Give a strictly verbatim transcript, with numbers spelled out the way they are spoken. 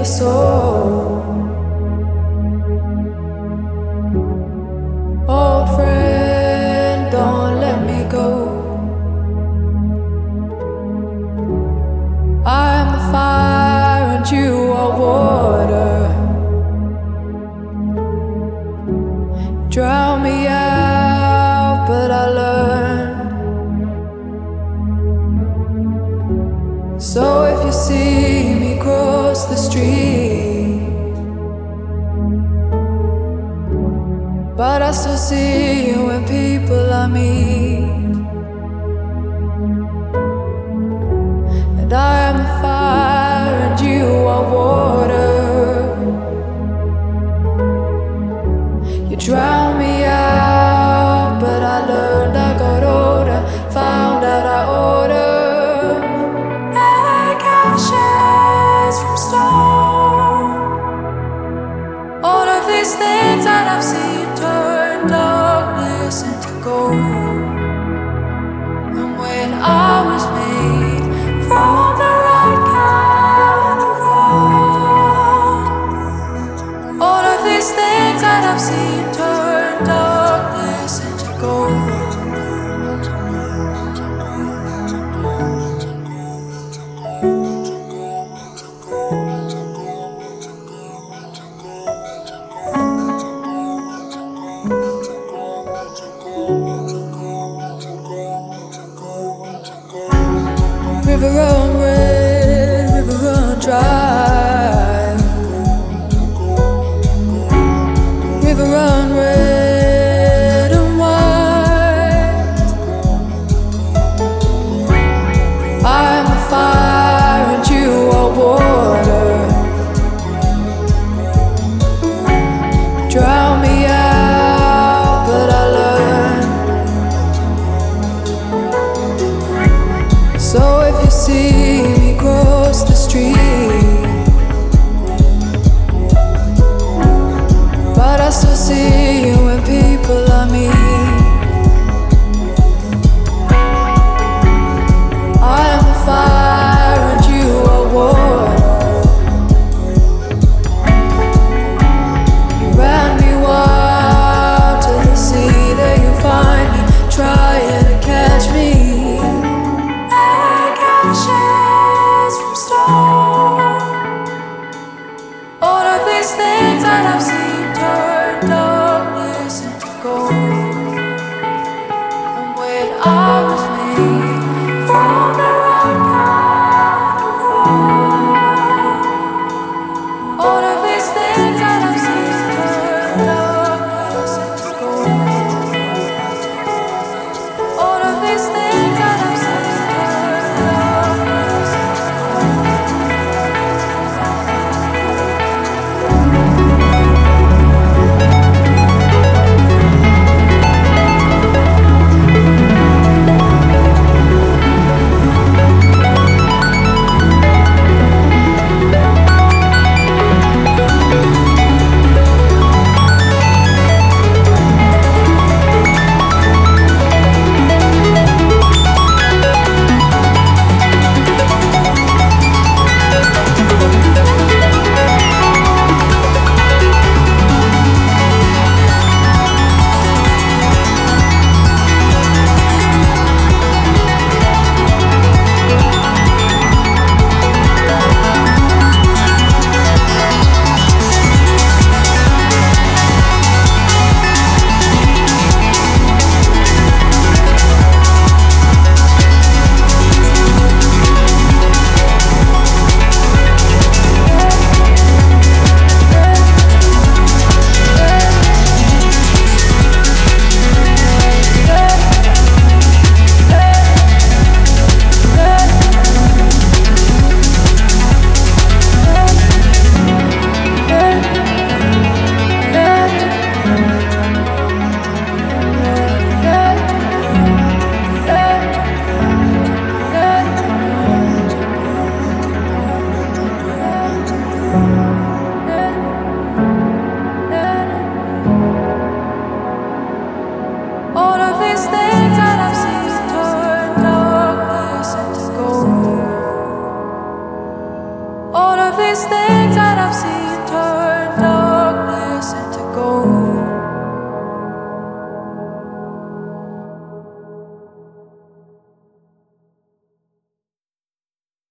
soul. Old friend, don't let me go. I am the fire and you are water. Drown me out, but I learned. So if you see me cross the street, but I still see you in people I meet, and I am the fire and you are water. You drown me out, but I learned. I got older, found out I order like ashes from stone. All of these things that I've seen turn darkness into gold. And when I was made from the right kind of rock, all of these things that I've seen turn darkness into gold. River run red, river run dry. River run red and white. I am the fire and you are water.